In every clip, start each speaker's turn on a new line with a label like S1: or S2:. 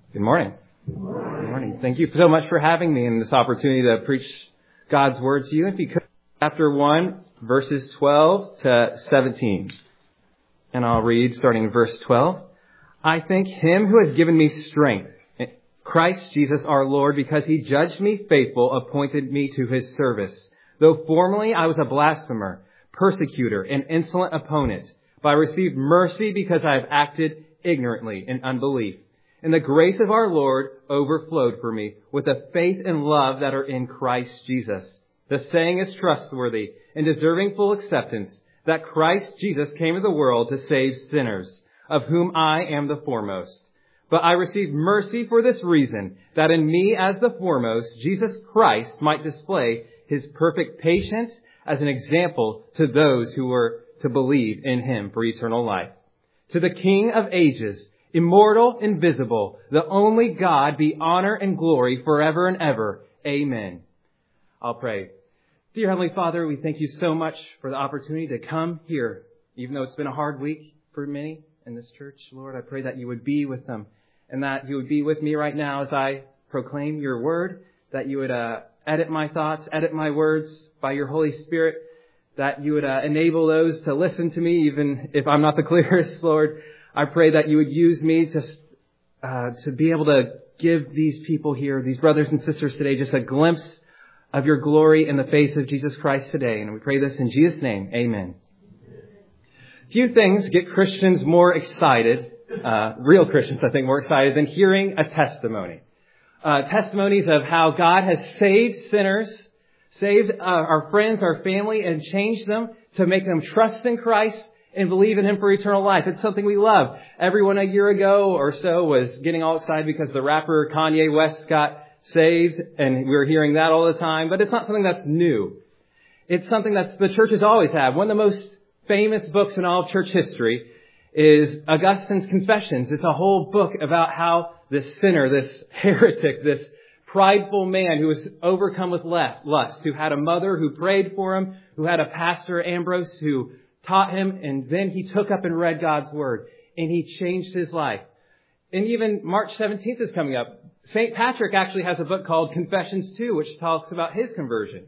S1: Good morning. Good morning. Thank you so much for having me and this opportunity to preach God's word to you. If you could, chapter 1, verses 12 to 17. And I'll read starting in verse 12. I thank him who has given me strength, Christ Jesus our Lord, because he judged me faithful, appointed me to his service. Though formerly I was a blasphemer, persecutor, and insolent opponent, but I received mercy because I have acted ignorantly in unbelief. And the grace of our Lord overflowed for me with the faith and love that are in Christ Jesus. The saying is trustworthy and deserving full acceptance that Christ Jesus came to the world to save sinners, of whom I am the foremost. But I received mercy for this reason, that in me as the foremost, Jesus Christ might display his perfect patience as an example to those who were to believe in him for eternal life. To the King of ages, immortal, invisible, the only God, be honor and glory forever and ever. Amen. I'll pray. Dear Heavenly Father, we thank you so much for the opportunity to come here, even though it's been a hard week for many in this church. Lord, I pray that you would be with them and that you would be with me right now as I proclaim your word, that you would edit my thoughts, edit my words by your Holy Spirit, that you would enable those to listen to me, even if I'm not the clearest, Lord. I pray that you would use me to be able to give these people here, these brothers and sisters today, just a glimpse of your glory in the face of Jesus Christ today. And we pray this in Jesus' name. Amen. Few things get Christians more excited, real Christians, I think, more excited than hearing a testimony. Testimonies of how God has saved sinners, saved our friends, our family, and changed them to make them trust in Christ and believe in him for eternal life. It's something we love. Everyone a year ago or so was getting all excited because the rapper Kanye West got saved, and we were hearing that all the time. But it's not something that's new. It's something that the churches always have. One of the most famous books in all of church history is Augustine's Confessions. It's a whole book about how this sinner, this heretic, this prideful man who was overcome with lust, who had a mother who prayed for him, who had a pastor, Ambrose, who taught him, and then he took up and read God's word, and he changed his life. And even March 17th is coming up. St. Patrick actually has a book called Confessions 2, which talks about his conversion.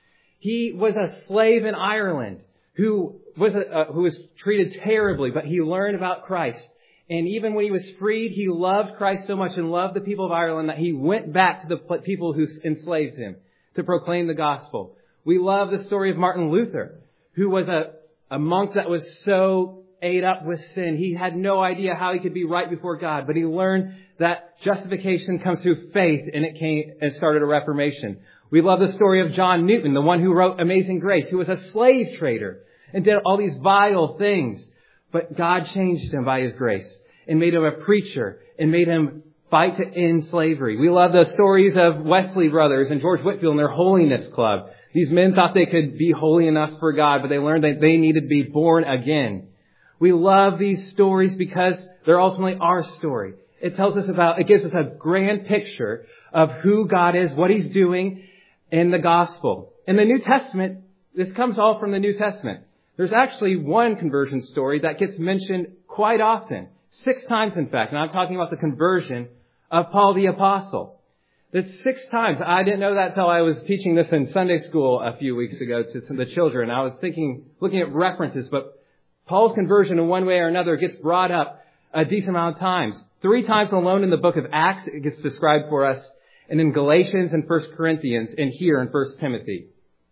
S1: He was a slave in Ireland who was treated terribly, but he learned about Christ. And even when he was freed, he loved Christ so much and loved the people of Ireland that he went back to the people who enslaved him to proclaim the gospel. We love the story of Martin Luther, who was a monk that was so ate up with sin. He had no idea how he could be right before God, but he learned that justification comes through faith, and it came and started a reformation. We love the story of John Newton, the one who wrote Amazing Grace, who was a slave trader and did all these vile things. But God changed him by his grace and made him a preacher and made him fight to end slavery. We love the stories of Wesley Brothers and George Whitefield and their Holiness Club. These men thought they could be holy enough for God, but they learned that they needed to be born again. We love these stories because they're ultimately our story. It gives us a grand picture of who God is, what he's doing in the gospel. In the New Testament, this comes all from the New Testament. There's actually one conversion story that gets mentioned quite often, 6 times in fact, and I'm talking about the conversion of Paul the Apostle. It's 6 times. I didn't know that until I was teaching this in Sunday school a few weeks ago to the children. I was looking at references, but Paul's conversion in one way or another gets brought up a decent amount of times. 3 times alone in the book of Acts, it gets described for us, and in Galatians and 1 Corinthians, and here in 1 Timothy.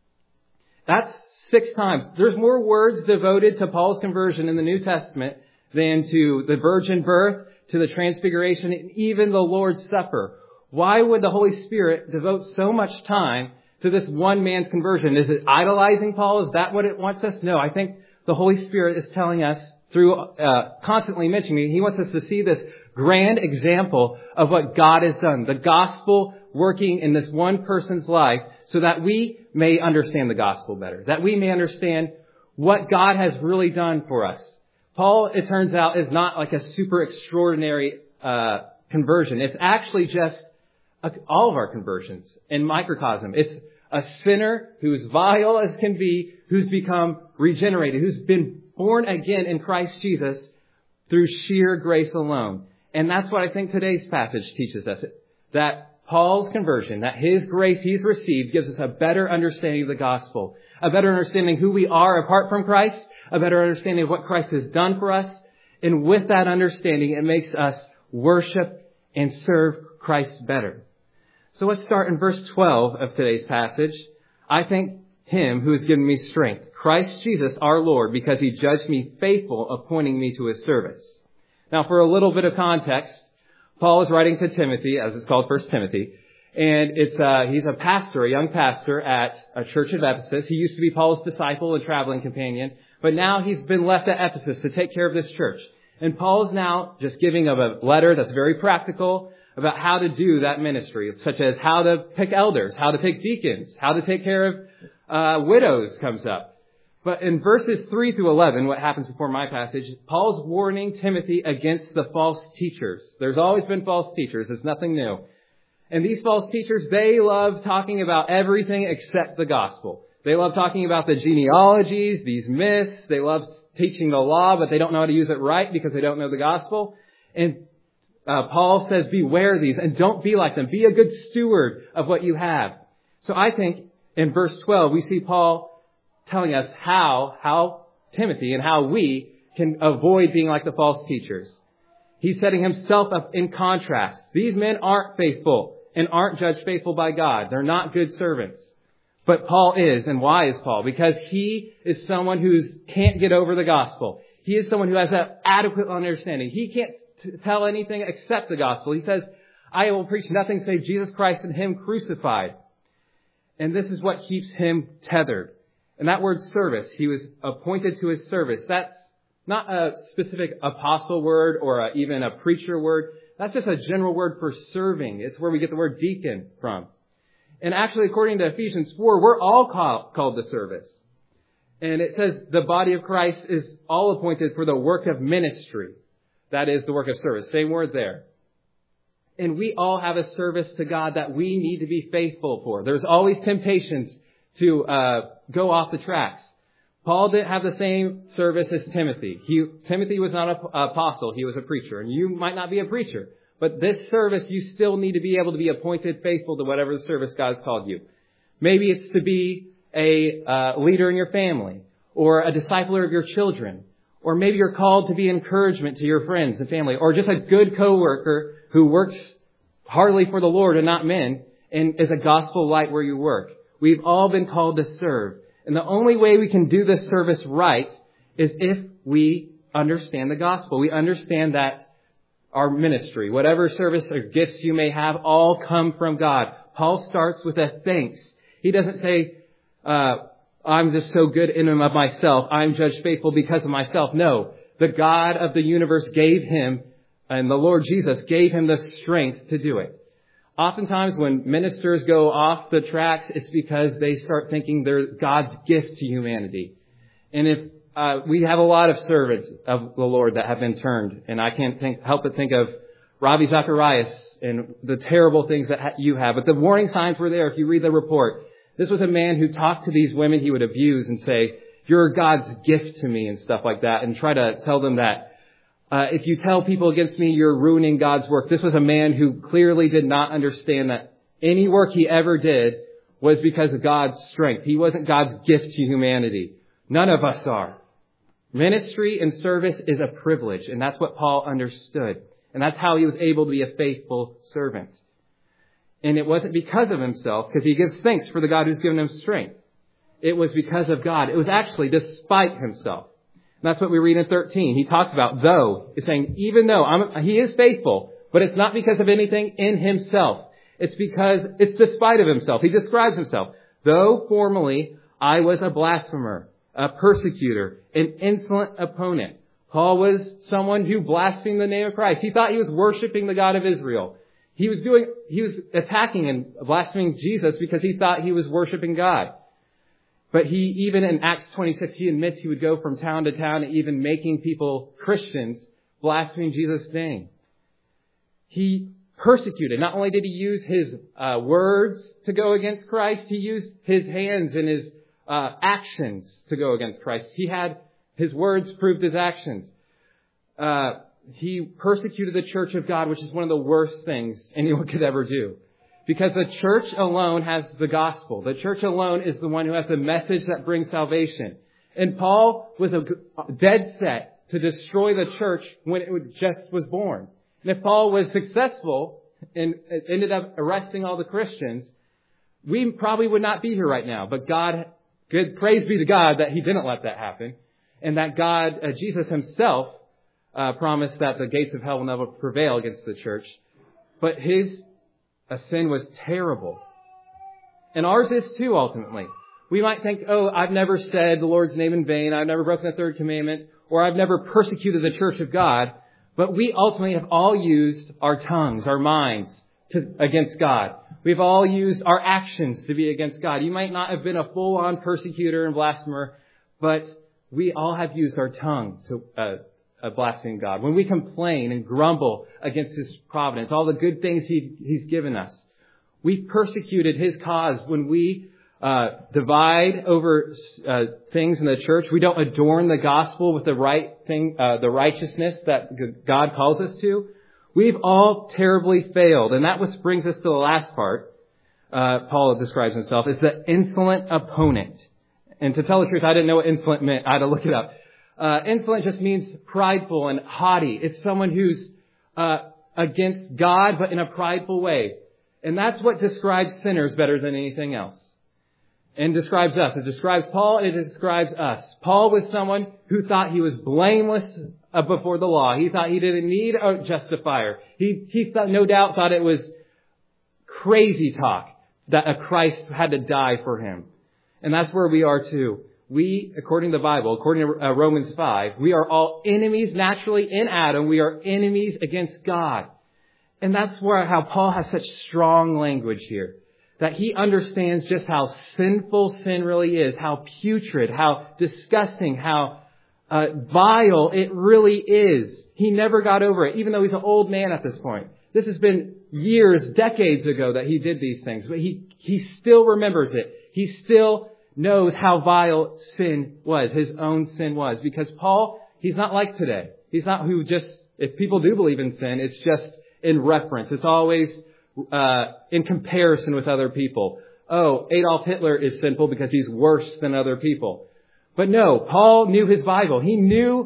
S1: That's 6 times. There's more words devoted to Paul's conversion in the New Testament than to the virgin birth, to the transfiguration, and even the Lord's Supper. Why would the Holy Spirit devote so much time to this one man's conversion? Is it idolizing Paul? Is that what it wants us? No, I think the Holy Spirit is telling us through constantly mentioning, he wants us to see this grand example of what God has done. The gospel working in this one person's life so that we may understand the gospel better. That we may understand what God has really done for us. Paul, it turns out, is not like a super extraordinary conversion. It's actually just all of our conversions in microcosm. It's a sinner who's vile as can be, who's become regenerated, who's been born again in Christ Jesus through sheer grace alone. And that's what I think today's passage teaches us. That Paul's conversion, that his grace he's received gives us a better understanding of the gospel, a better understanding who we are apart from Christ, a better understanding of what Christ has done for us. And with that understanding, it makes us worship and serve Christ better. So let's start in verse 12 of today's passage. I thank him who has given me strength, Christ Jesus our Lord, because he judged me faithful, appointing me to his service. Now, for a little bit of context, Paul is writing to Timothy, as it's called 1 Timothy, and he's a pastor, a young pastor at a church at Ephesus. He used to be Paul's disciple and traveling companion, but now he's been left at Ephesus to take care of this church. And Paul is now just giving of a letter that's very practical about how to do that ministry, such as how to pick elders, how to pick deacons, how to take care of widows comes up. But in verses 3 through 11, what happens before my passage, Paul's warning Timothy against the false teachers. There's always been false teachers. It's nothing new. And these false teachers, they love talking about everything except the gospel. They love talking about the genealogies, these myths. They love teaching the law, but they don't know how to use it right because they don't know the gospel. And Paul says, beware these and don't be like them. Be a good steward of what you have. So I think in verse 12, we see Paul telling us how Timothy and how we can avoid being like the false teachers. He's setting himself up in contrast. These men aren't faithful and aren't judged faithful by God. They're not good servants. But Paul is. And why is Paul? Because he is someone who can't get over the gospel. He is someone who has an adequate understanding. He can't tell anything except the gospel. He says, I will preach nothing save Jesus Christ and him crucified. And this is what keeps him tethered. And that word service, he was appointed to his service. That's not a specific apostle word or even a preacher word. That's just a general word for serving. It's where we get the word deacon from. And actually, according to Ephesians 4, we're all called to service. And it says the body of Christ is all appointed for the work of ministry. That is the work of service. Same word there. And we all have a service to God that we need to be faithful for. There's always temptations to go off the tracks. Paul didn't have the same service as Timothy. Timothy was not an apostle. He was a preacher. And you might not be a preacher. But this service, you still need to be able to be appointed faithful to whatever the service God's called you. Maybe it's to be a leader in your family or a discipler of your children. Or maybe you're called to be encouragement to your friends and family, or just a good coworker who works heartily for the Lord and not men and is a gospel light where you work. We've all been called to serve. And the only way we can do this service right is if we understand the gospel. We understand that our ministry, whatever service or gifts you may have, all come from God. Paul starts with a thanks. He doesn't say, I'm just so good in and of myself. I'm judged faithful because of myself. No, the God of the universe gave him, and the Lord Jesus gave him the strength to do it. Oftentimes when ministers go off the tracks, it's because they start thinking they're God's gift to humanity. And if we have a lot of servants of the Lord that have been turned, and I can't help but think of Ravi Zacharias and the terrible things that you have. But the warning signs were there if you read the report. This was a man who talked to these women he would abuse and say, you're God's gift to me and stuff like that, and try to tell them that if you tell people against me, you're ruining God's work. This was a man who clearly did not understand that any work he ever did was because of God's strength. He wasn't God's gift to humanity. None of us are. Ministry and service is a privilege, and that's what Paul understood. And that's how he was able to be a faithful servant. And it wasn't because of himself, because he gives thanks for the God who's given him strength. It was because of God. It was actually despite himself. And that's what we read in 13. He talks about though. It's saying even though he is faithful, but it's not because of anything in himself. It's because it's despite of himself. He describes himself. Though formerly I was a blasphemer, a persecutor, an insolent opponent. Paul was someone who blasphemed the name of Christ. He thought he was worshiping the God of Israel. He was attacking and blaspheming Jesus because he thought he was worshiping God. But he, even in Acts 26, he admits he would go from town to town, even making people Christians blaspheme Jesus' name. He persecuted. Not only did he use his words to go against Christ, he used his hands and his actions to go against Christ. He had his words proved his actions. he persecuted the church of God, which is one of the worst things anyone could ever do. Because the church alone has the gospel. The church alone is the one who has the message that brings salvation. And Paul was dead set to destroy the church when it just was born. And if Paul was successful and ended up arresting all the Christians, we probably would not be here right now. But praise be to God that he didn't let that happen. And that Jesus himself, promised that the gates of hell will never prevail against the church. But his sin was terrible. And ours is too, ultimately. We might think, I've never said the Lord's name in vain. I've never broken the third commandment. Or I've never persecuted the church of God. But we ultimately have all used our tongues, our minds against God. We've all used our actions to be against God. You might not have been a full-on persecutor and blasphemer, but we all have used our tongue to blaspheme God. When we complain and grumble against His providence, all the good things He's given us, we've persecuted His cause. When we divide over things in the church, we don't adorn the gospel with the right thing, the righteousness that God calls us to. We've all terribly failed. And that which brings us to the last part, Paul describes himself, is the insolent opponent. And to tell the truth, I didn't know what insolent meant. I had to look it up. Insolent just means prideful and haughty. It's someone who's against God, but in a prideful way. And that's what describes sinners better than anything else. And describes us. It describes Paul, and it describes us. Paul was someone who thought he was blameless before the law. He thought he didn't need a justifier. He thought, no doubt thought it was crazy talk that a Christ had to die for him. And that's where we are too. We, according to the Bible, according to Romans 5, we are all enemies naturally in Adam. We are enemies against God. And that's how Paul has such strong language here. That he understands just how sinful sin really is, how putrid, how disgusting, how vile it really is. He never got over it, even though he's an old man at this point. This has been years, decades ago that he did these things, but he still remembers it. He still knows how vile sin was, his own sin was. Because Paul, he's not like today. He's not who just, if people do believe in sin, it's just in reference. It's always in comparison with other people. Adolf Hitler is sinful because he's worse than other people. But no, Paul knew his Bible. He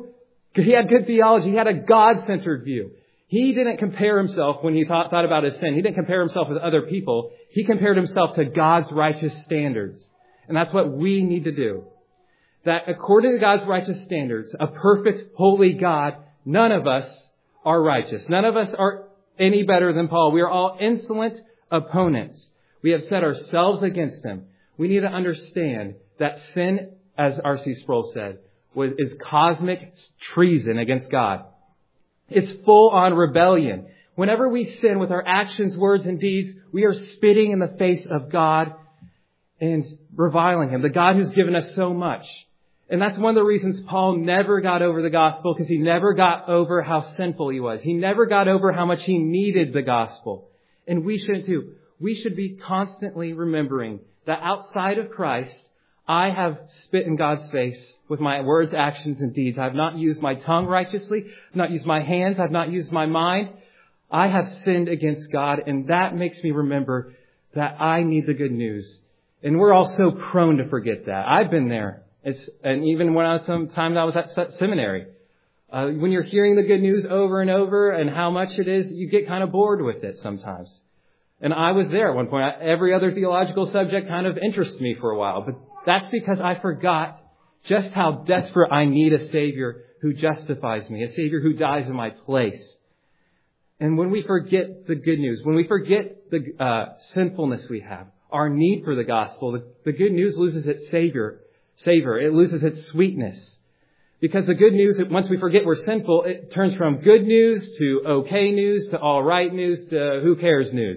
S1: had good theology. He had a God-centered view. He didn't compare himself when he thought about his sin. He didn't compare himself with other people. He compared himself to God's righteous standards. And that's what we need to do. That according to God's righteous standards, a perfect, holy God, none of us are righteous. None of us are any better than Paul. We are all insolent opponents. We have set ourselves against him. We need to understand that sin, as R.C. Sproul said, is cosmic treason against God. It's full-on rebellion. Whenever we sin with our actions, words, and deeds, we are spitting in the face of God and reviling Him, the God who's given us so much. And that's one of the reasons Paul never got over the gospel, because he never got over how sinful he was. He never got over how much he needed the gospel. And we shouldn't too. We should be constantly remembering that outside of Christ, I have spit in God's face with my words, actions, and deeds. I have not used my tongue righteously. I've not used my hands. I've not used my mind. I have sinned against God, and that makes me remember that I need the good news. And we're all so prone to forget that. I've been there. And even when sometimes I was at seminary, when you're hearing the good news over and over and how much it is, you get kind of bored with it sometimes. And I was there at one point. Every other theological subject kind of interests me for a while, but that's because I forgot just how desperate I need a Savior who justifies me, a Savior who dies in my place. And when we forget the good news, when we forget the sinfulness we have, our need for the gospel, the good news loses its savor. It loses its sweetness. Because the good news, once we forget we're sinful, it turns from good news to okay news to all right news to who cares news.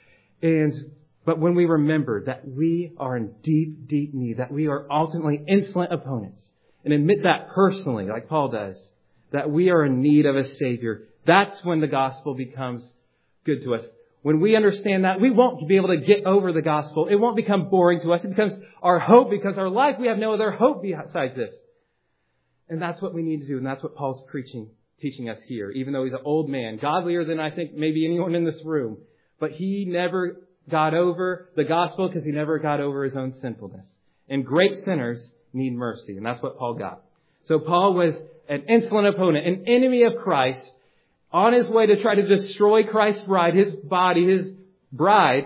S1: But when we remember that we are in deep, deep need, that we are ultimately insolent opponents, and admit that personally, like Paul does, that we are in need of a Savior, that's when the gospel becomes good to us. When we understand that, we won't be able to get over the gospel. It won't become boring to us. It becomes our hope, because our life, we have no other hope besides this. And that's what we need to do, and that's what Paul's preaching teaching us here, even though he's an old man, godlier than I think maybe anyone in this room. But he never got over the gospel because he never got over his own sinfulness. And great sinners need mercy. And that's what Paul got. So Paul was an insolent opponent, an enemy of Christ, on his way to try to destroy Christ's bride, his body, his bride.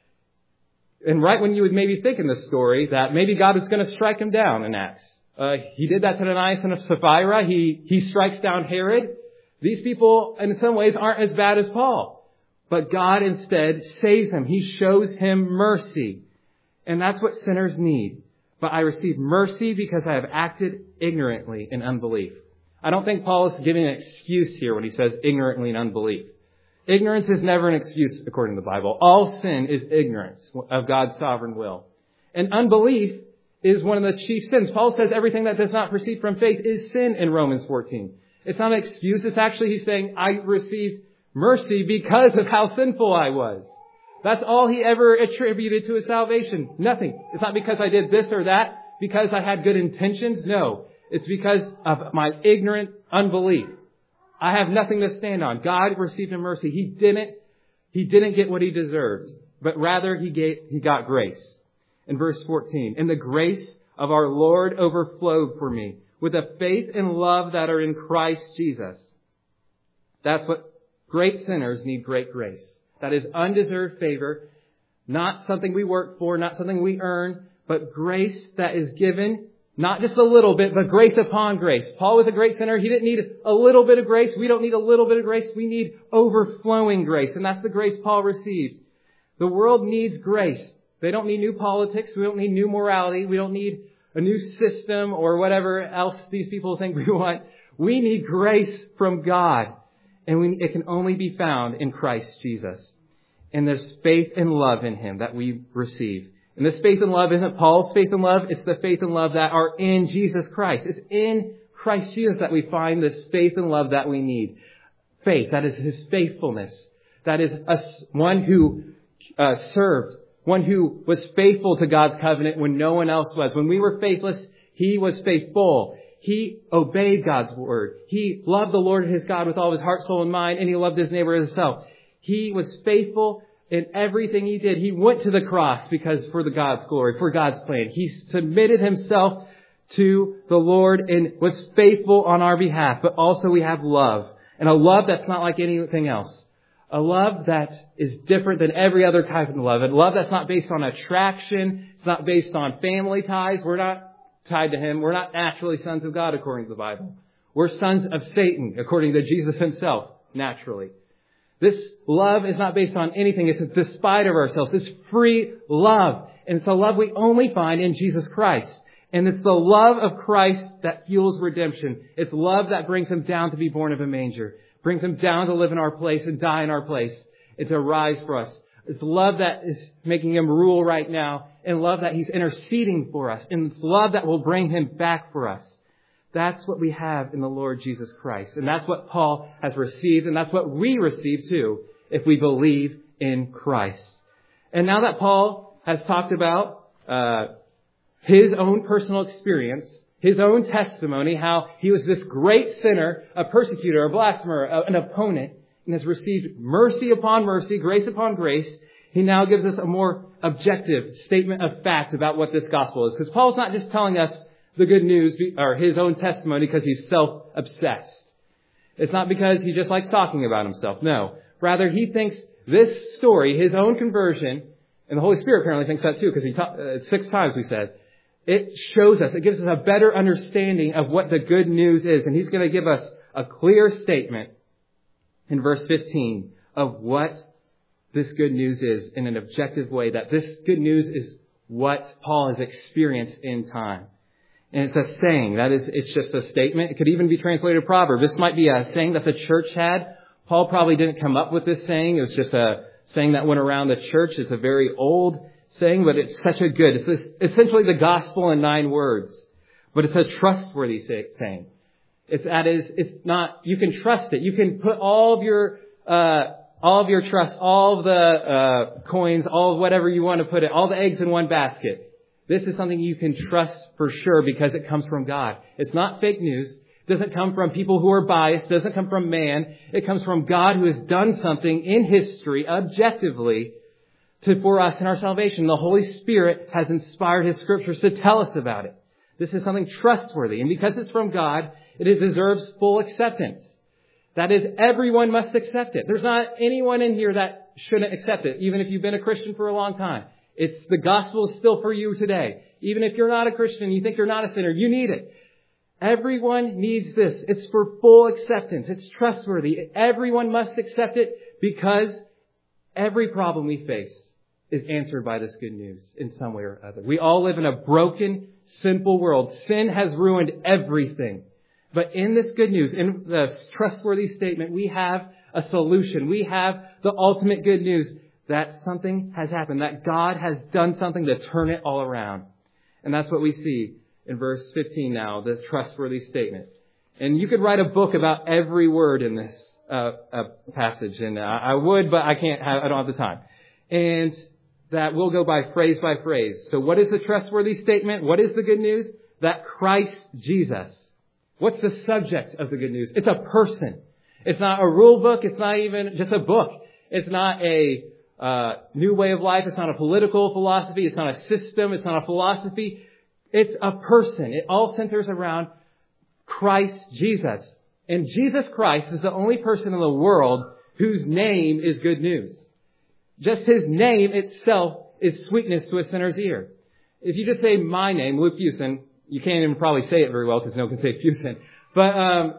S1: And right when you would maybe think in this story that maybe God was going to strike him down in Acts. He did that to Ananias and Sapphira. He strikes down Herod. These people, in some ways, aren't as bad as Paul. But God instead saves him. He shows him mercy. And that's what sinners need. But I receive mercy because I have acted ignorantly in unbelief. I don't think Paul is giving an excuse here when he says ignorantly in unbelief. Ignorance is never an excuse according to the Bible. All sin is ignorance of God's sovereign will. And unbelief is one of the chief sins. Paul says everything that does not proceed from faith is sin in Romans 14. It's not an excuse. It's actually, he's saying, I received mercy because of how sinful I was. That's all he ever attributed to his salvation. Nothing. It's not because I did this or that, because I had good intentions. No. It's because of my ignorant unbelief. I have nothing to stand on. God received him mercy. He didn't get what he deserved, but rather he got grace. In verse 14, and the grace of our Lord overflowed for me with the faith and love that are in Christ Jesus. That's what great sinners need, great grace. That is undeserved favor, not something we work for, not something we earn, but grace that is given, not just a little bit, but grace upon grace. Paul was a great sinner. He didn't need a little bit of grace. We don't need a little bit of grace. We need overflowing grace. And that's the grace Paul received. The world needs grace. They don't need new politics. We don't need new morality. We don't need a new system or whatever else these people think we want. We need grace from God. And it can only be found in Christ Jesus. And there's faith and love in him that we receive. And this faith and love isn't Paul's faith and love. It's the faith and love that are in Jesus Christ. It's in Christ Jesus that we find this faith and love that we need. Faith, that is his faithfulness. That is one who served. One who was faithful to God's covenant when no one else was. When we were faithless, he was faithful. He obeyed God's word. He loved the Lord his God with all his heart, soul, and mind, and he loved his neighbor as himself. He was faithful in everything he did. He went to the cross because for the God's glory, for God's plan. He submitted himself to the Lord and was faithful on our behalf. But also we have love, and a love that's not like anything else. A love that is different than every other type of love. A love that's not based on attraction. It's not based on family ties. We're not tied to him. We're not naturally sons of God according to the Bible. We're sons of Satan according to Jesus himself, naturally. This love is not based on anything. It's despite of ourselves. It's free love. And it's a love we only find in Jesus Christ. And it's the love of Christ that fuels redemption. It's love that brings him down to be born of a manger. Brings him down to live in our place and die in our place. It's a rise for us. It's love that is making him rule right now. And love that he's interceding for us. And it's love that will bring him back for us. That's what we have in the Lord Jesus Christ. And that's what Paul has received. And that's what we receive too if we believe in Christ. And now that Paul has talked about his own personal experience, his own testimony, how he was this great sinner, a persecutor, a blasphemer, an opponent, and has received mercy upon mercy, grace upon grace, he now gives us a more objective statement of fact about what this gospel is. Because Paul's not just telling us the good news or his own testimony because he's self-obsessed. It's not because he just likes talking about himself. No. Rather, he thinks this story, his own conversion, and the Holy Spirit apparently thinks that too because he 6 times we said, it shows us, it gives us a better understanding of what the good news is. And he's going to give us a clear statement in verse 15 of what this good news is in an objective way. That this good news is what Paul has experienced in time. And it's a saying. That is, it's just a statement. It could even be translated a proverb. This might be a saying that the church had. Paul probably didn't come up with this saying. It was just a saying that went around the church. It's a very old saying, but it's such a good. It's essentially the gospel in 9 words, but it's a trustworthy saying. It's not. You can trust it. You can put all of your trust, all of the coins, all of whatever you want to put it, all the eggs in one basket. This is something you can trust for sure because it comes from God. It's not fake news. doesn't come from people who are biased, doesn't come from man. It comes from God who has done something in history objectively for us in our salvation. The Holy Spirit has inspired His Scriptures to tell us about it. This is something trustworthy. And because it's from God, it deserves full acceptance. That is, everyone must accept it. There's not anyone in here that shouldn't accept it, even if you've been a Christian for a long time. The gospel is still for you today. Even if you're not a Christian, you think you're not a sinner, you need it. Everyone needs this. It's for full acceptance. It's trustworthy. Everyone must accept it because every problem we face is answered by this good news in some way or other. We all live in a broken, sinful world. Sin has ruined everything. But in this good news, in the trustworthy statement, we have a solution. We have the ultimate good news that something has happened, that God has done something to turn it all around. And that's what we see in verse 15 now, this trustworthy statement. And you could write a book about every word in this passage. And I would, but I don't have the time. And that will go by phrase. So what is the trustworthy statement? What is the good news? That Christ Jesus. What's the subject of the good news? It's a person. It's not a rule book. It's not even just a book. It's not a new way of life. It's not a political philosophy. It's not a system. It's not a philosophy. It's a person. It all centers around Christ Jesus. And Jesus Christ is the only person in the world whose name is good news. Just His name itself is sweetness to a sinner's ear. If you just say my name, Luke Fusen, you can't even probably say it very well because no one can say Fusen. But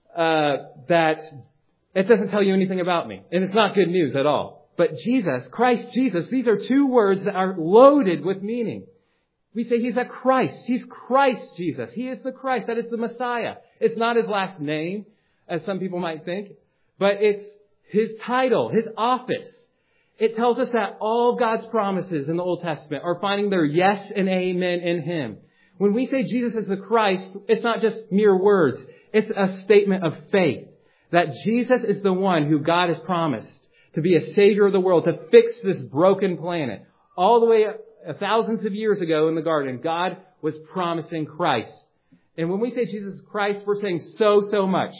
S1: that it doesn't tell you anything about me. And it's not good news at all. But Jesus, Christ Jesus, these are two words that are loaded with meaning. We say He's a Christ. He's Christ Jesus. He is the Christ. That is the Messiah. It's not His last name, as some people might think, but it's His title, His office. It tells us that all God's promises in the Old Testament are finding their yes and amen in Him. When we say Jesus is the Christ, it's not just mere words. It's a statement of faith that Jesus is the one who God has promised to be a Savior of the world, to fix this broken planet. All the way thousands of years ago in the garden, God was promising Christ. And when we say Jesus is Christ, we're saying so much.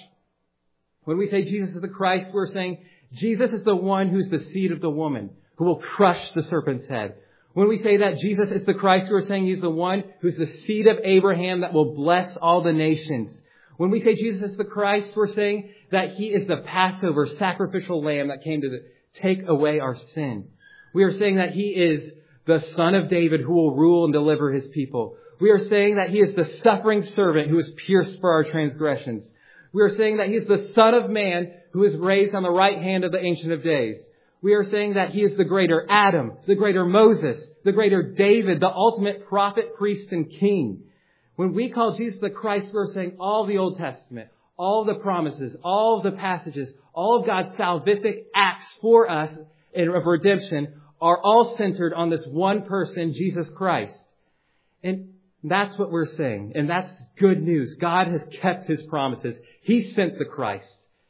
S1: When we say Jesus is the Christ, we're saying Jesus is the one who's the seed of the woman, who will crush the serpent's head. When we say that Jesus is the Christ, we're saying He's the one who's the seed of Abraham that will bless all the nations. When we say Jesus is the Christ, we're saying that He is the Passover sacrificial lamb that came to take away our sin. We are saying that He is the Son of David who will rule and deliver His people. We are saying that He is the suffering servant who is pierced for our transgressions. We are saying that He is the Son of Man who is raised on the right hand of the Ancient of Days. We are saying that He is the greater Adam, the greater Moses, the greater David, the ultimate prophet, priest, and king. When we call Jesus the Christ, we're saying all the Old Testament, all the promises, all of the passages, all of God's salvific acts for us of redemption are all centered on this one person, Jesus Christ. And that's what we're saying. And that's good news. God has kept His promises. He sent the Christ.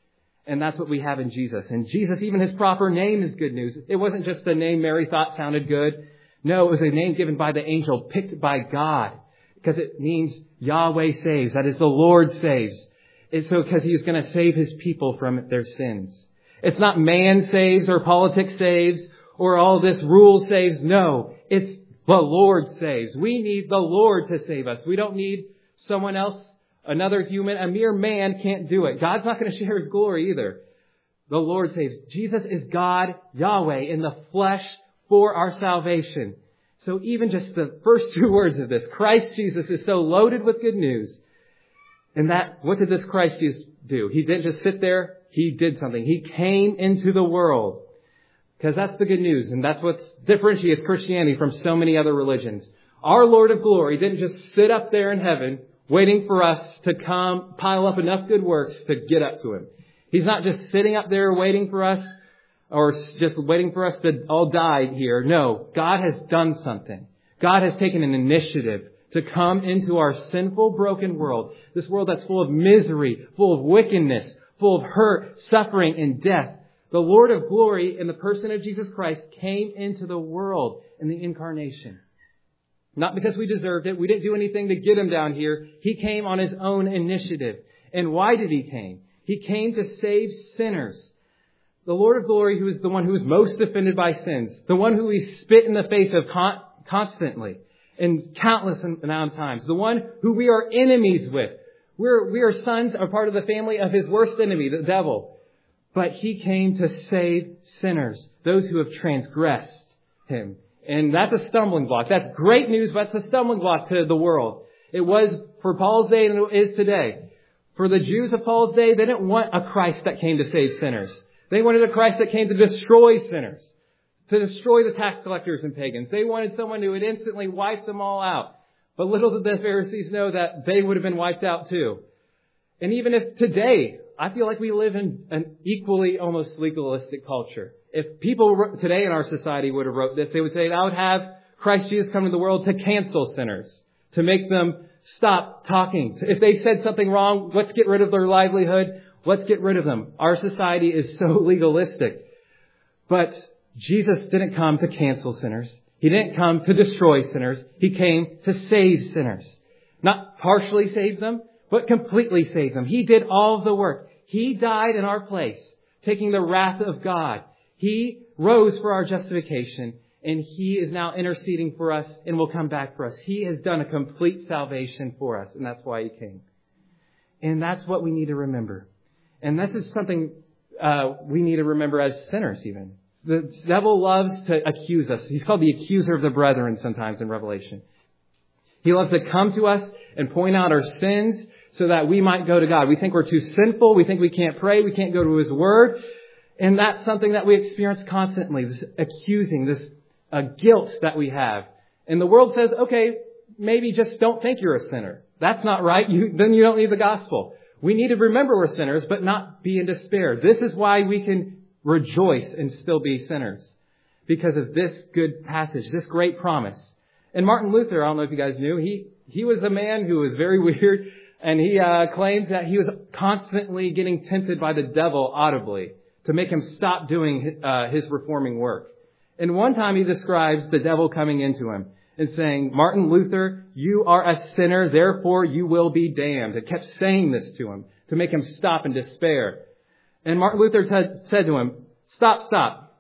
S1: And that's what we have in Jesus. And Jesus, even His proper name is good news. It wasn't just a name Mary thought sounded good. No, it was a name given by the angel, picked by God. Because it means Yahweh saves. That is, the Lord saves. It's so because He is going to save His people from their sins. It's not man saves or politics saves or all this rule saves. No, it's the Lord saves. We need the Lord to save us. We don't need someone else, another human. A mere man can't do it. God's not going to share His glory either. The Lord saves. Jesus is God, Yahweh, in the flesh for our salvation. So even just the first two words of this, Christ Jesus, is so loaded with good news. And what did this Christ Jesus do? He didn't just sit there. He did something. He came into the world. Because that's the good news. And that's what differentiates Christianity from so many other religions. Our Lord of glory didn't just sit up there in heaven waiting for us to come pile up enough good works to get up to Him. He's not just sitting up there waiting for us or just waiting for us to all die here. No, God has done something. God has taken an initiative to come into our sinful, broken world. This world that's full of misery, full of wickedness, full of hurt, suffering, and death. The Lord of glory in the person of Jesus Christ came into the world in the incarnation. Not because we deserved it. We didn't do anything to get Him down here. He came on His own initiative. And why did He came? He came to save sinners. The Lord of glory, who is the one who is most offended by sins, the one who we spit in the face of constantly and countless amount of times, the one who we are enemies with. We are sons, are part of the family of His worst enemy, the devil. But He came to save sinners, those who have transgressed Him. And that's a stumbling block. That's great news, but it's a stumbling block to the world. It was for Paul's day and it is today. For the Jews of Paul's day, they didn't want a Christ that came to save sinners. They wanted a Christ that came to destroy sinners, to destroy the tax collectors and pagans. They wanted someone who would instantly wipe them all out. But little did the Pharisees know that they would have been wiped out too. And even if today, I feel like we live in an equally almost legalistic culture. If people today in our society would have wrote this, they would say, I would have Christ Jesus come to the world to cancel sinners, to make them stop talking. If they said something wrong, let's get rid of their livelihood. Let's get rid of them. Our society is so legalistic. But Jesus didn't come to cancel sinners. He didn't come to destroy sinners. He came to save sinners. Not partially save them, but completely save them. He did all of the work. He died in our place, taking the wrath of God. He rose for our justification, and He is now interceding for us and will come back for us. He has done a complete salvation for us, and that's why He came. And that's what we need to remember. And this is something we need to remember as sinners even. The devil loves to accuse us. He's called the accuser of the brethren sometimes in Revelation. He loves to come to us and point out our sins so that we might go to God. We think we're too sinful. We think we can't pray. We can't go to His Word. And that's something that we experience constantly, this accusing, this guilt that we have. And the world says, okay, maybe just don't think you're a sinner. That's not right. Then you don't need the gospel. We need to remember we're sinners, but not be in despair. This is why we can rejoice and still be sinners. Because of this good passage, this great promise. And Martin Luther, I don't know if you guys knew, he was a man who was very weird. And he claimed that he was constantly getting tempted by the devil audibly to make him stop doing his reforming work. And one time he describes the devil coming into him and saying, Martin Luther, you are a sinner, therefore you will be damned. It kept saying this to him to make him stop in despair. And Martin Luther said to him, stop.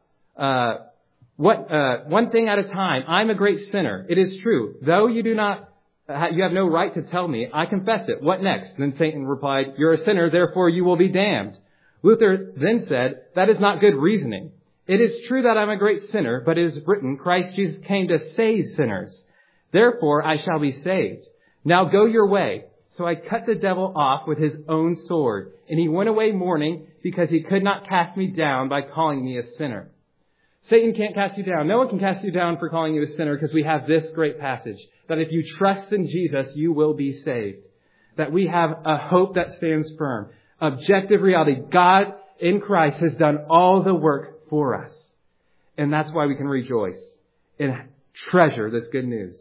S1: One thing at a time. I'm a great sinner. It is true. Though you have no right to tell me. I confess it. What next? Then Satan replied, you're a sinner, therefore you will be damned. Luther then said, that is not good reasoning. It is true that I'm a great sinner, but it is written, Christ Jesus came to save sinners. Therefore I shall be saved. Now go your way. So I cut the devil off with his own sword, and he went away mourning because he could not cast me down by calling me a sinner. Satan can't cast you down. No one can cast you down for calling you a sinner because we have this great passage that if you trust in Jesus, you will be saved. That we have a hope that stands firm. Objective reality. God in Christ has done all the work for us. And that's why we can rejoice and treasure this good news.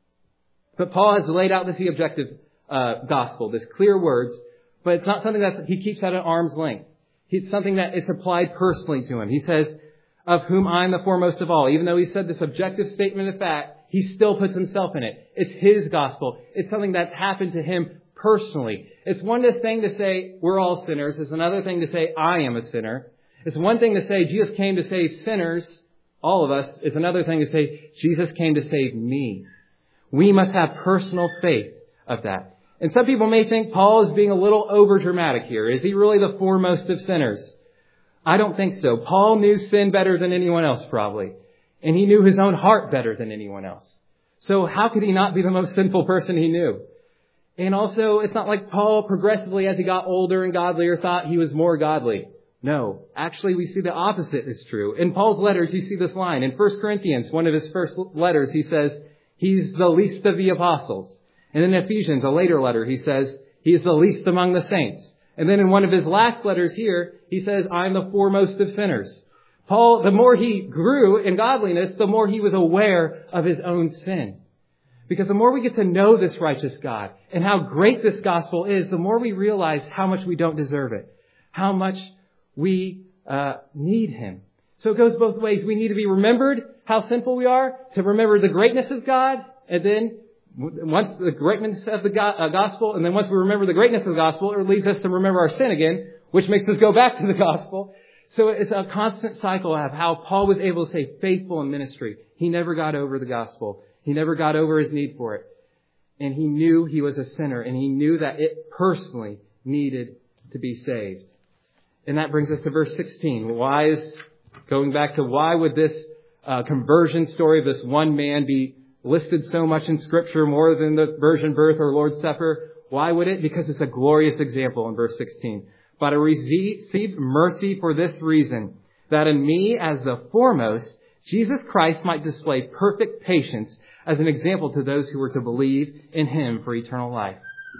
S1: But Paul has laid out this objective gospel, this clear words, but it's not something that he keeps at an arm's length. It's something that it's applied personally to him. He says, of whom I am the foremost of all. Even though he said this objective statement of fact, he still puts himself in it. It's his gospel. It's something that's happened to him personally. It's one thing to say we're all sinners. It's another thing to say I am a sinner. It's one thing to say Jesus came to save sinners, all of us. It's another thing to say Jesus came to save me. We must have personal faith of that. And some people may think Paul is being a little over dramatic here. Is he really the foremost of sinners? I don't think so. Paul knew sin better than anyone else, probably. And he knew his own heart better than anyone else. So how could he not be the most sinful person he knew? And also, it's not like Paul progressively, as he got older and godlier, thought he was more godly. No. Actually, we see the opposite is true. In Paul's letters, you see this line. In 1 Corinthians, one of his first letters, he says, he's the least of the apostles. And in Ephesians, a later letter, he says, he is the least among the saints. And then in one of his last letters here, he says, I'm the foremost of sinners. Paul, the more he grew in godliness, the more he was aware of his own sin. Because the more we get to know this righteous God and how great this gospel is, the more we realize how much we don't deserve it. How much we need Him. So it goes both ways. We need to be remembered how sinful we are, to remember the greatness of God, and then Once the greatness of the gospel, and then once we remember the greatness of the gospel, it leads us to remember our sin again, which makes us go back to the gospel. So it's a constant cycle of how Paul was able to stay faithful in ministry. He never got over the gospel. He never got over his need for it. And he knew he was a sinner, and he knew that it personally needed to be saved. And that brings us to verse 16. Going back to why would this conversion story of this one man be listed so much in Scripture, more than the virgin birth or Lord's Supper? Why would it? Because it's a glorious example in verse 16. But I received mercy for this reason, that in me as the foremost, Jesus Christ might display perfect patience as an example to those who were to believe in him for eternal life.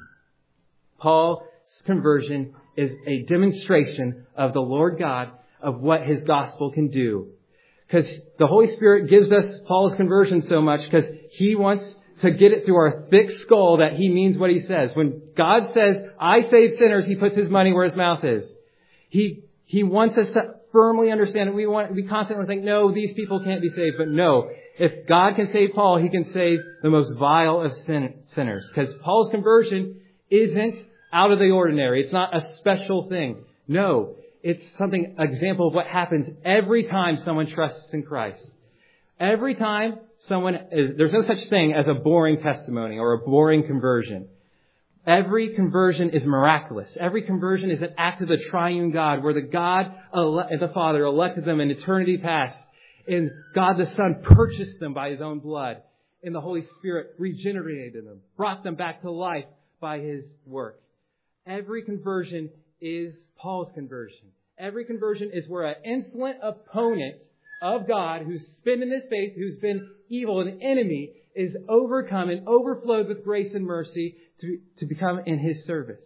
S1: Paul's conversion is a demonstration of the Lord God, of what his gospel can do. Because the Holy Spirit gives us Paul's conversion so much because he wants to get it through our thick skull that he means what he says. When God says, I save sinners, he puts his money where his mouth is. He wants us to firmly understand it. We constantly think, no, these people can't be saved. But no, if God can save Paul, he can save the most vile of sinners. Because Paul's conversion isn't out of the ordinary. It's not a special thing. No, it's example of what happens every time someone trusts in Christ. Every time there's no such thing as a boring testimony or a boring conversion. Every conversion is miraculous. Every conversion is an act of the triune God, where the Father elected them in eternity past, and God the Son purchased them by his own blood, and the Holy Spirit regenerated them, brought them back to life by his work. Every conversion is Paul's conversion. Every conversion is where an insolent opponent of God, who's spit in his face, who's been evil, an enemy, is overcome and overflowed with grace and mercy to become in his service.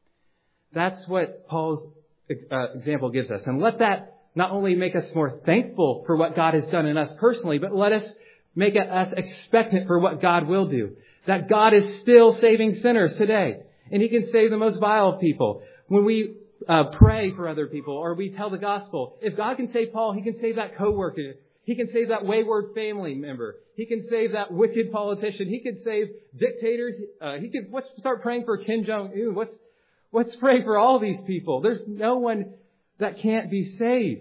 S1: That's what Paul's example gives us. And let that not only make us more thankful for what God has done in us personally, but let us make us expectant for what God will do. That God is still saving sinners today. And he can save the most vile of people. When we pray for other people or we tell the gospel, if God can save Paul, he can save that coworker. He can save that wayward family member. He can save that wicked politician. He can save dictators. Let's start praying for Kim Jong-un. Let's pray for all these people. There's no one that can't be saved.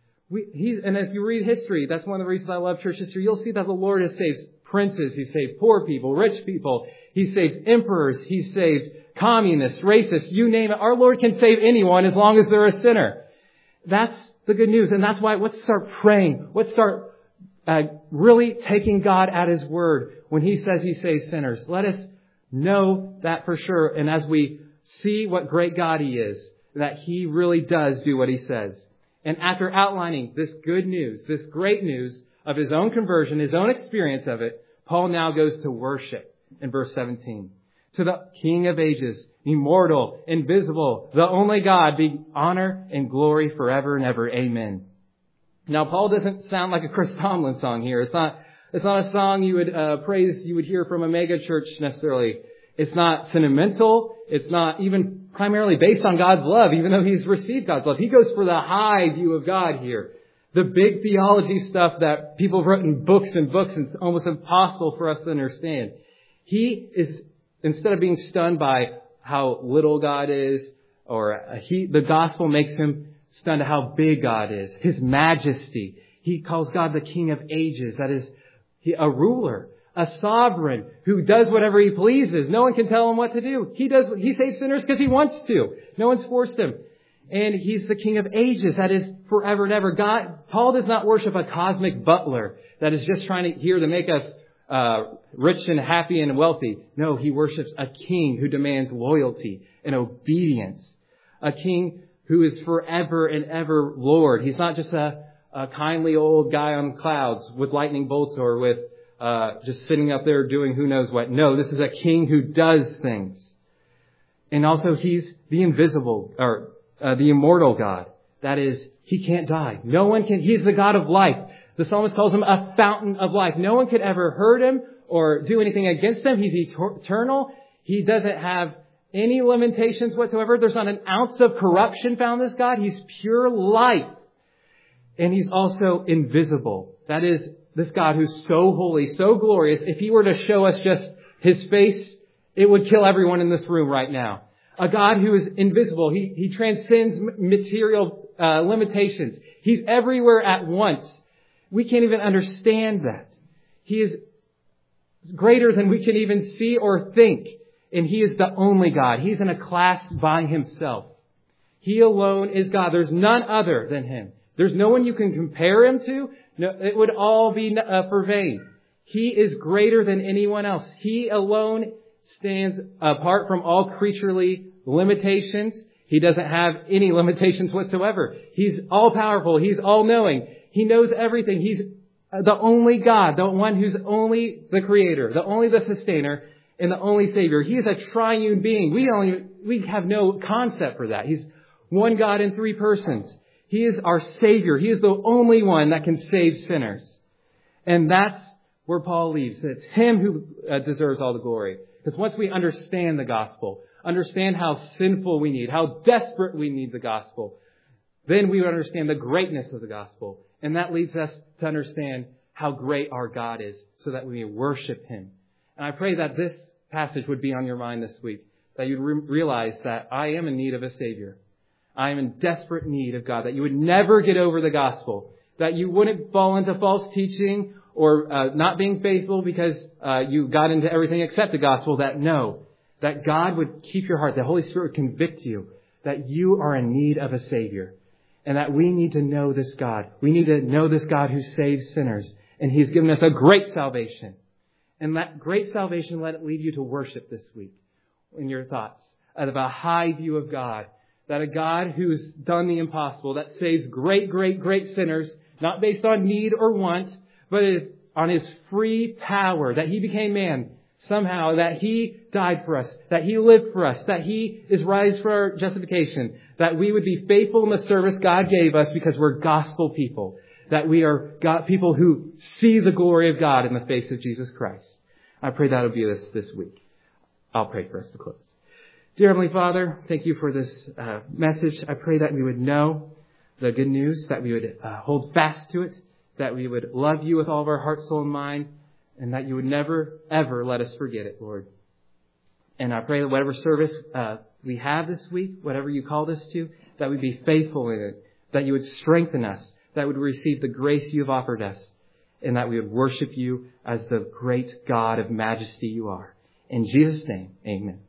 S1: And if you read history, that's one of the reasons I love church history. You'll see that the Lord has saved princes. He saved poor people, rich people. He saved emperors. He saved communists, racists, you name it. Our Lord can save anyone as long as they're a sinner. That's the good news. And that's why let's start praying. Let's start really taking God at his word when he says he saves sinners. Let us know that for sure. And as we see what great God he is, that he really does do what he says. And after outlining this good news, this great news of his own conversion, his own experience of it, Paul now goes to worship in verse 17. To the King of ages, immortal, invisible, the only God, be honor and glory forever and ever. Amen. Now, Paul doesn't sound like a Chris Tomlin song here. It's not a song you would praise you would hear from a mega church necessarily. It's not sentimental. It's not even primarily based on God's love, even though he's received God's love. He goes for the high view of God here. The big theology stuff that people have written books and books, and it's almost impossible for us to understand. He is, instead of being stunned by how little God is, the gospel makes him stunned at how big God is, his majesty. He calls God the King of ages. That is, a ruler, a sovereign who does whatever he pleases. No one can tell him what to do. He saves sinners because he wants to. No one's forced him. And he's the King of ages. That is forever and ever. Paul does not worship a cosmic butler that is just here to make us rich and happy and wealthy. No, he worships a king who demands loyalty and obedience. A king who is forever and ever Lord. He's not just a kindly old guy on clouds with lightning bolts or with just sitting up there doing who knows what. No, this is a king who does things. And also he's the invisible, or the immortal God. That is, he can't die. No one can. He's the God of life. The psalmist calls him a fountain of life. No one could ever hurt him or do anything against him. He's eternal. He doesn't have any limitations whatsoever. There's not an ounce of corruption found in this God. He's pure light. And he's also invisible. That is, this God who's so holy, so glorious, if he were to show us just His face, it would kill everyone in this room right now. A God who is invisible. He transcends material limitations. He's everywhere at once. We can't even understand that. He is greater than we can even see or think. And He is the only God. He's in a class by Himself. He alone is God. There's none other than Him. There's no one you can compare Him to. No, it would all be for vain. He is greater than anyone else. He alone stands apart from all creaturely limitations. He doesn't have any limitations whatsoever. He's all-powerful. He's all-knowing. He knows everything. He's the only God, the one who's only the Creator, the only the Sustainer, and the only Savior. He is a triune being. We have no concept for that. He's one God in three persons. He is our Savior. He is the only one that can save sinners. And that's where Paul leaves. It's Him who deserves all the glory. Because once we understand the gospel, understand how sinful we need, how desperate we need the gospel, then we would understand the greatness of the gospel. And that leads us to understand how great our God is so that we may worship Him. And I pray that this passage would be on your mind this week, that you'd realize that I am in need of a Savior. I am in desperate need of God, that you would never get over the gospel, that you wouldn't fall into false teaching or not being faithful because you got into everything except the gospel, that God would keep your heart, the Holy Spirit would convict you that you are in need of a Savior and that we need to know this God. We need to know this God who saves sinners, and He's given us a great salvation. And that great salvation, let it lead you to worship this week in your thoughts out of a high view of God, that a God who's done the impossible, that saves great, great, great sinners, not based on need or want, but on His free power, that He became man somehow, that He died for us, that He lived for us, that He is raised for our justification, that we would be faithful in the service God gave us because we're gospel people, that we are God, people who see the glory of God in the face of Jesus Christ. I pray that will be this week. I'll pray for us to close. Dear Heavenly Father, thank You for this message. I pray that we would know the good news, that we would hold fast to it, that we would love You with all of our heart, soul, and mind, and that You would never, ever let us forget it, Lord. And I pray that whatever service we have this week, whatever You called us to, that we be faithful in it, that You would strengthen us, that we would receive the grace You've offered us, and that we would worship You as the great God of majesty You are. In Jesus' name, amen.